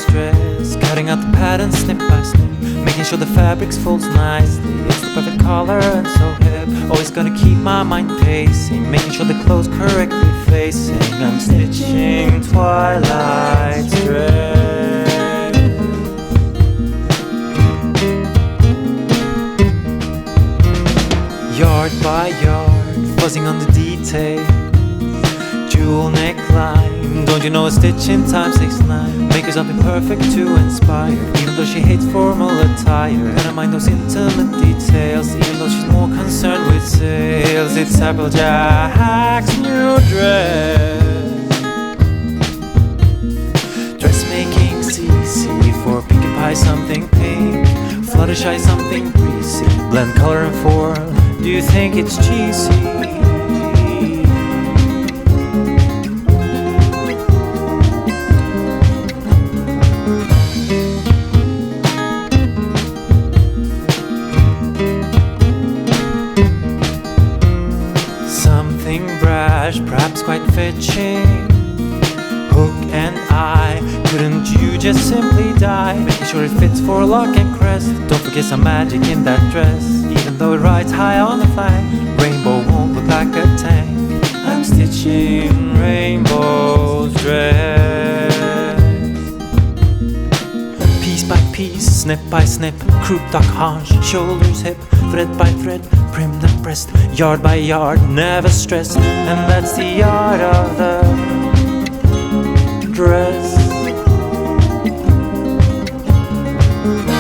stress. Cutting out the pattern snip by snip, making sure the fabric folds nicely. It's the perfect color and so hip. Always gonna keep my mind pacing, making sure the clothes correctly facing. I'm stitching Twilight's dress. Yard by yard, fuzzing on the detail. Jewel neckline, don't you know a stitch in time takes 9? Make herself imperfect to inspire, even though she hates formal attire. And I mind those intimate details, even though she's more concerned with sales. It's Applejack's new dress. Dressmaking's easy, for Pinkie Pie something pink, Fluttershy something greasy, blend color and form. Do you think it's cheesy? Something brash, perhaps quite fetching. Hook and eye, couldn't you just simply die? Making sure it fits for lock and crest. Don't forget some magic in that dress, even though it rides high on the flag. Rainbow won't look like a tank. I'm stitching Rainbow's dress. Piece by piece, snip by snip, croup, duck, haunch, shoulders, hip, thread by thread, prim the breast. Yard by yard, never stress. And that's the art of the dress.